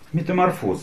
Метаморфозы.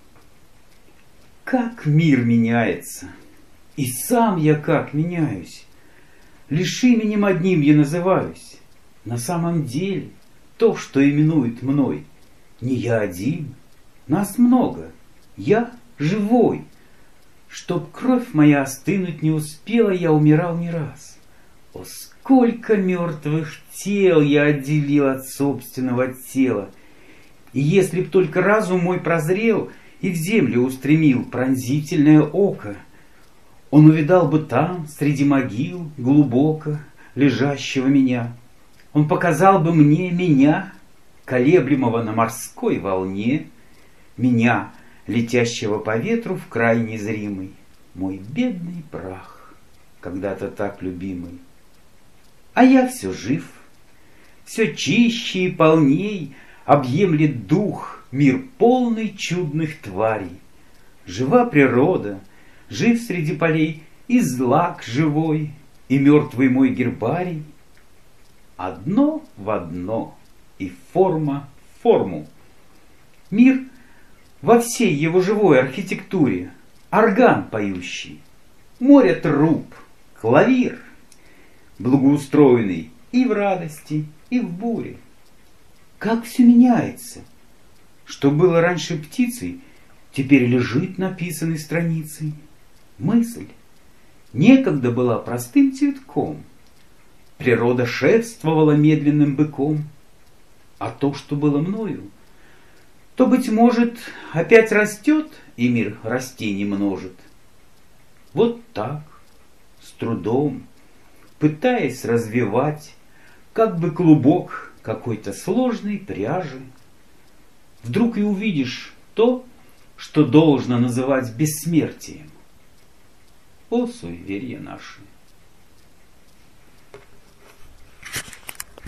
Как мир меняется, и сам я как меняюсь. Лишь именем одним я называюсь. На самом деле, то, что именует мной, не я один, нас много, я живой. Чтоб кровь моя остынуть не успела, я умирал не раз. О, сколько мертвых тел я отделил от собственного тела! И если б только разум мой прозрел и в землю устремил пронзительное око, он увидал бы там, среди могил, глубоко лежащего меня. Он показал бы мне меня, колеблемого на морской волне, меня, летящего по ветру в край незримый, мой бедный прах, когда-то так любимый. А я все жив, все чище и полней объемлет дух, мир полный чудных тварей. Жива природа, жив среди полей и злак живой, и мертвый мой гербарий. Одно в одно, и форма в форму. Мир во всей его живой архитектуре, орган поющий, море труб, клавир, благоустроенный и в радости, и в буре. Как все меняется! Что было раньше птицей, теперь лежит написанной страницей. Мысль некогда была простым цветком, природа шествовала медленным быком, а то, что было мною, то, быть может, опять растет, и мир растений множит. Вот так, с трудом, пытаясь развивать, как бы клубок какой-то сложной пряжи, вдруг и увидишь то, что должно называть бессмертием. О, суеверия наши!